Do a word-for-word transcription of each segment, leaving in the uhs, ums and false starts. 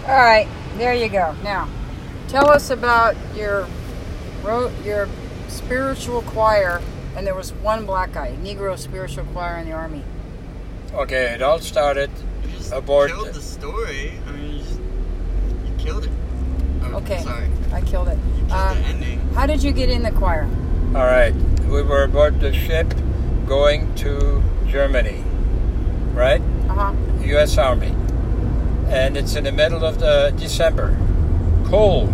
All right, there you go. Now, tell us about your ro- your spiritual choir, and there was one black guy, Negro spiritual choir in the Army. Okay, it all started You just aboard. killed the story. I mean, you, just, you killed it. Oh, Okay, Sorry. I killed it. You killed Um, the ending. how did you get in the choir? All right, we were aboard the ship going to Germany, right? Uh huh. U S Army. And it's in the middle of the December, cold.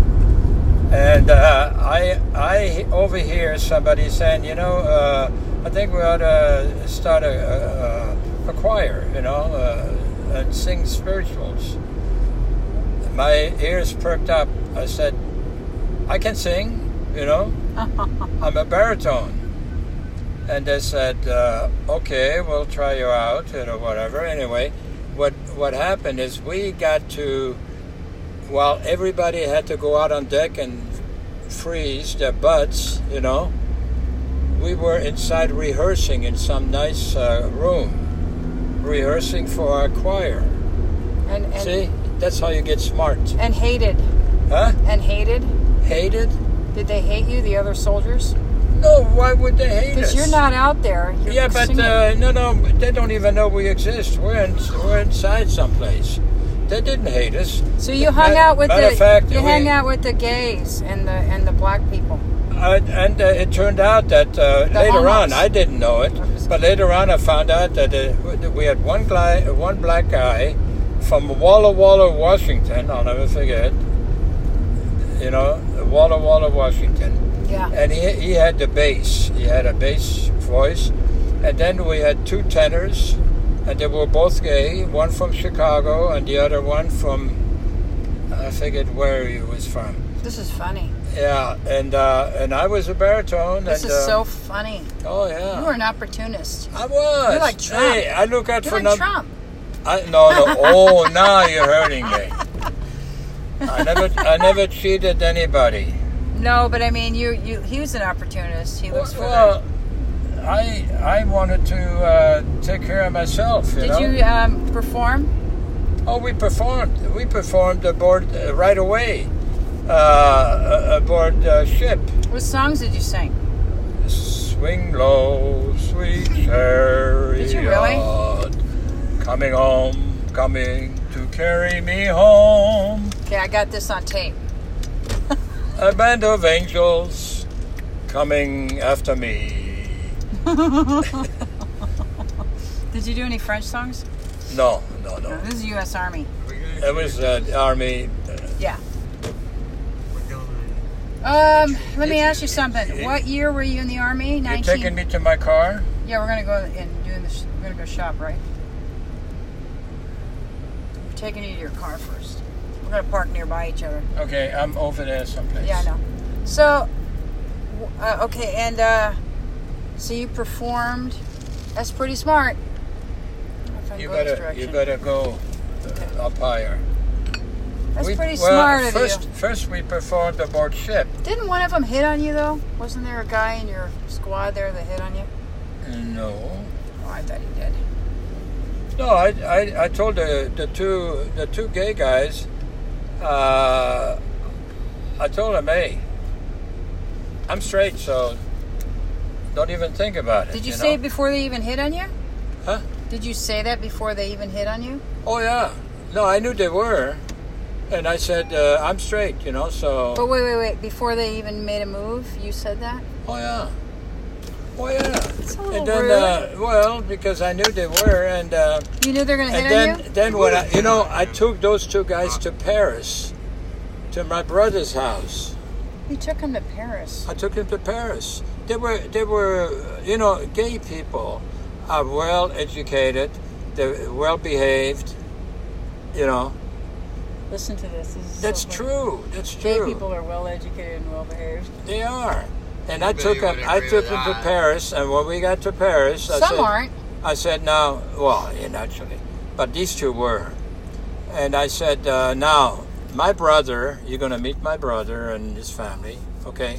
And uh, I I overhear somebody saying, you know, uh, I think we ought to start a, a, a choir, you know, uh, and sing spirituals. My ears perked up. I said, I can sing, you know, I'm a baritone. And they said, uh, okay, we'll try you out, you know, whatever. Anyway, what what happened is we got to, while everybody had to go out on deck and freeze their butts, you know, we were inside rehearsing in some nice uh, room, rehearsing for our choir. And, and See, that's how you get smart. and hated. Huh? And hated. Hated? Did they hate you, the other soldiers? No, why would they hate us? Because you're not out there. You're Yeah, but singing. uh, no, no, they don't even know we exist. We're in, we're inside someplace. They didn't hate us. So you hung Ma- out with matter the of fact, you we- hang out with the gays and the and the black people. Uh, and uh, it turned out that uh, The later on, homos. I didn't know it, but later on I found out that uh, we had one guy, one black guy from Walla Walla, Washington. I'll never forget. You know, Walla Walla, Washington. Yeah. And he he had the bass. He had a bass voice. And then we had two tenors, and they were both gay. One from Chicago, and the other one from I forget where he was from. This is funny. Yeah, and uh, and I was a baritone. This and, is uh, so funny. Oh yeah. You are an opportunist. I was. You're like Trump. Hey, I look out You're for like num- Trump. I, no, no. Oh, now you're hurting me. I never, I never cheated anybody. No, but I mean, you, you. He was an opportunist. He looks for Well, I, I wanted to uh, take care of myself. You that. know? Did you um, perform? Oh, we performed. We performed aboard uh, right away, uh, aboard the ship. What songs did you sing? Swing low, sweet chariot. Did you really? Coming home, coming to carry me home. Okay, I got this on tape. A band of angels coming after me. Did you do any French songs? No, no, No, no. this is U S Army. We're gonna It was uh, the Army. Uh, Yeah. We're going. Um, let me ask you something. What year were you in the Army? you're taking me to my car? Yeah, we're gonna go and doing this. We're gonna go shop, right? We're taking you to your car first. We're gonna park nearby each other. Okay, I'm over there someplace. Yeah, I know. So, w- uh, okay, and uh, so you performed. That's pretty smart. If I You go this better, direction. you better go uh, up higher. That's We- pretty well, smart of first, you. First, we performed aboard ship. Didn't one of them hit on you though? Wasn't there a guy in your squad there that hit on you? No. Oh, I thought he did. No, I, I, I told the, the two the two gay guys, uh, I told them, hey, I'm straight, so don't even think about it. Did you, you say know? it before they even hit on you? Huh? Did you say that before they even hit on you? Oh, yeah. No, I knew they were. And I said, uh, I'm straight, you know, so... But wait, wait, wait. Before they even made a move, you said that? Oh, yeah. Oh, yeah. It's a little And then, rude. uh, well, because I knew they were, and... Uh, You knew they were going to hit And then, on you? then when I, you know, I took those two guys to Paris, to my brother's house. You took them to Paris. I took them to Paris. They were, they were, you know, gay people are well educated, they're well behaved, you know. Listen to this. this is That's so funny. true. That's Gay true. people are well educated and well behaved. They are. And I Everybody took them. would I agree took with them to that. Paris, and when we got to Paris, I Some said, aren't. I said, now, well, yeah, naturally, but these two were. And I said, uh, now, my brother, you're going to meet my brother and his family, okay?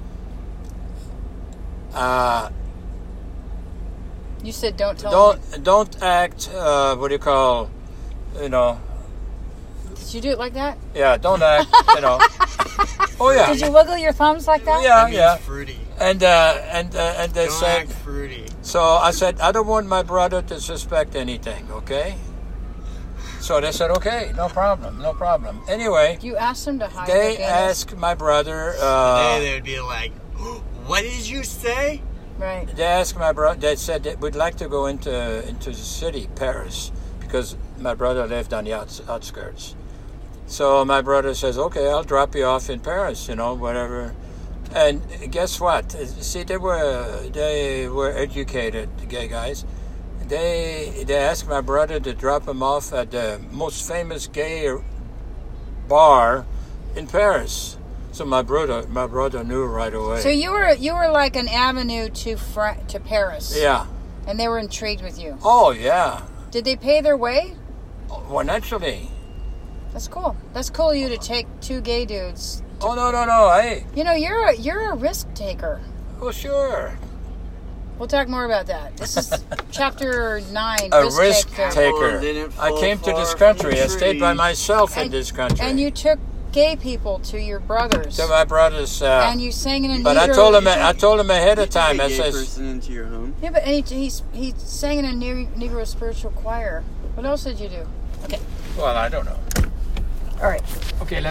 Uh, You said don't tell them. don't don't act, uh, what do you call, you know, Did you do it like that? Yeah, don't act, you know. Oh yeah. Did you wiggle your thumbs like that? Yeah, That means yeah. fruity. And uh, and uh, and they Don't said. act fruity. So I said, I don't want my brother to suspect anything. Okay. So they said, okay, no problem, no problem. Anyway, You asked him to hide they the gayness? asked my brother. Uh, Today they would be like, what did you say? Right. They asked my brother. They said that we'd like to go into into the city, Paris, because my brother lived on the outs, outskirts. So my brother says, "Okay, I'll drop you off in Paris, you know, whatever." And guess what? See, they were they were educated, the gay guys. They they asked my brother to drop him off at the most famous gay bar in Paris. So my brother my brother knew right away. So you were you were like an avenue to Fra- to Paris. Yeah. And they were intrigued with you. Oh yeah. Did they pay their way? Well, naturally. That's cool. That's cool of you to take two gay dudes. Oh no no no! Hey, You know, you're a, you're a risk taker. well sure. We'll talk more about that. This is chapter nine. A risk taker. taker. didn't I fall came to far this from country. the I stayed by tree. myself in And- this country. And you took gay people to your brothers. to my brothers. Uh, and you sang in a but I Negro- told him. I told him ahead of You took time. a I gay says, person into your home. Yeah, but and he, he, he sang in a Ne- Negro spiritual choir. What else did you do? Okay. "Well, I don't know." All right. Okay.